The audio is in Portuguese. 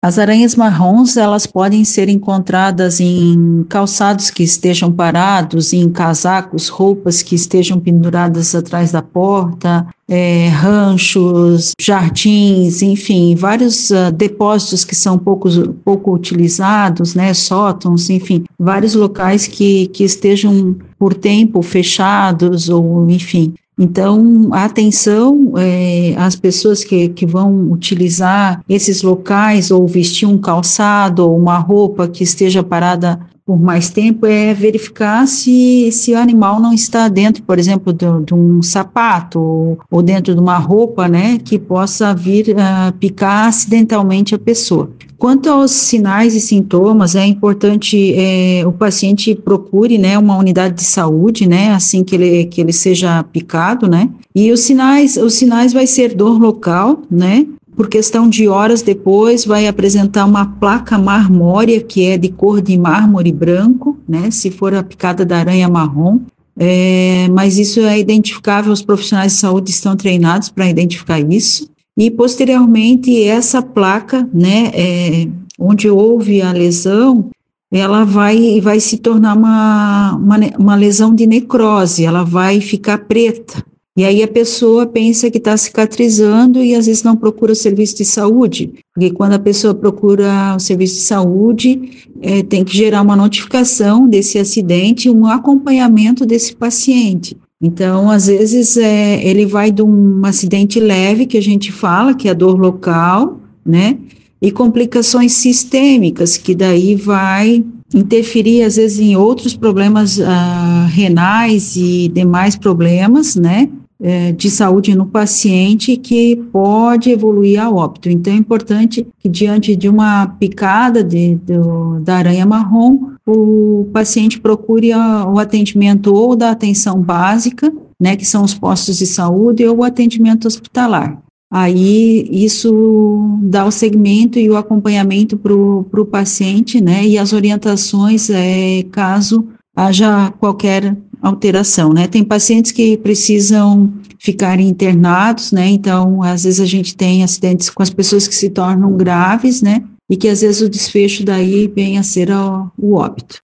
As aranhas marrons, elas podem ser encontradas em calçados que estejam parados, em casacos, roupas que estejam penduradas atrás da porta, ranchos, jardins, enfim, vários depósitos que são pouco utilizados, né, sótãos, enfim, vários locais que estejam por tempo fechados ou, enfim. Então, a atenção às pessoas que vão utilizar esses locais ou vestir um calçado ou uma roupa que esteja parada por mais tempo é verificar se o animal não está dentro, por exemplo, de um sapato ou dentro de uma roupa, né, que possa vir picar acidentalmente a pessoa. Quanto aos sinais e sintomas, é importante o paciente procure, né, uma unidade de saúde, né, assim que ele seja picado, né, e os sinais vai ser dor local, né, por questão de horas depois vai apresentar uma placa marmórea que é de cor de mármore branco, né, se for a picada da aranha marrom, mas isso é identificável, os profissionais de saúde estão treinados para identificar isso. E, posteriormente, essa placa, né, onde houve a lesão, ela vai se tornar uma lesão de necrose, ela vai ficar preta. E aí a pessoa pensa que está cicatrizando e às vezes não procura o serviço de saúde, porque quando a pessoa procura o serviço de saúde, tem que gerar uma notificação desse acidente e um acompanhamento desse paciente. Então, às vezes, ele vai de um acidente leve, que a gente fala, que é a dor local, né, e complicações sistêmicas, que daí vai interferir, às vezes, em outros problemas renais e demais problemas, né, de saúde no paciente, que pode evoluir a óbito. Então, é importante que, diante de uma picada da aranha marrom, o paciente procure o atendimento ou da atenção básica, né, que são os postos de saúde, ou o atendimento hospitalar. Aí, isso dá o segmento e o acompanhamento para o paciente, né, e as orientações caso haja qualquer alteração, né. Tem pacientes que precisam ficar internados, né, então, às vezes a gente tem acidentes com as pessoas que se tornam graves, né, e que às vezes o desfecho daí vem a ser o óbito.